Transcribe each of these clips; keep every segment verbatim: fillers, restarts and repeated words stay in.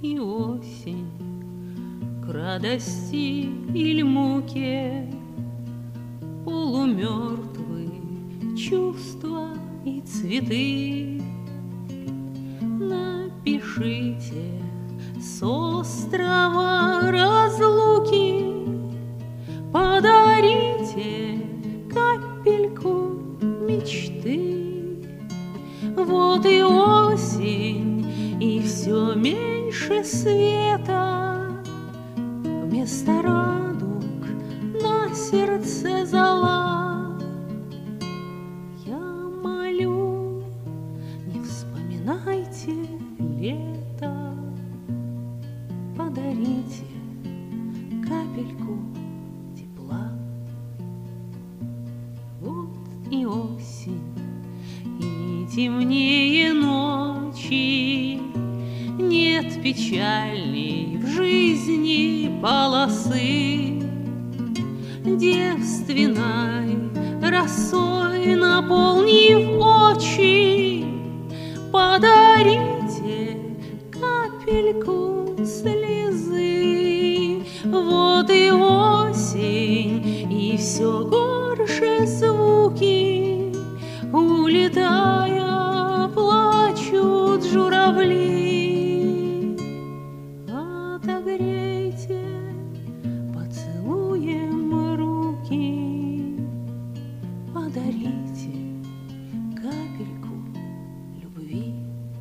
и осень к радости или муке, полумертвы чувства и цветы. Напишите с острова разлуки, подарите капельку мечты. Вот и осень, и все меньше света, вместо радуг на сердце зола. Я молю, не вспоминайте лето, подарите капельку тепла. Вот и осень, и темнее ночи, нет печальней в жизни полосы. Девственной росой наполнив очи, подарите капельку слезы. Вот и осень, и все горше звуки, улетая, плачут журавли. Отогрейте поцелуем руки, подарите капельку любви.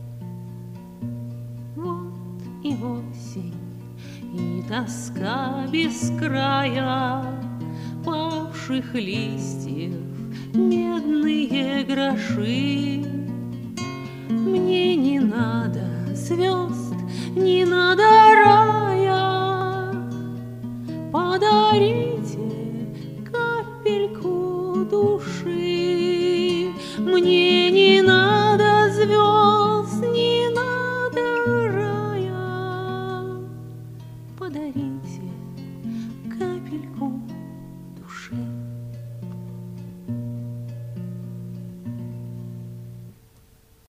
Вот и осень, и тоска без края, павших листьев медные гроши. Мне не надо звезд, не надо рая, подарите капельку души. Мне не надо звезд,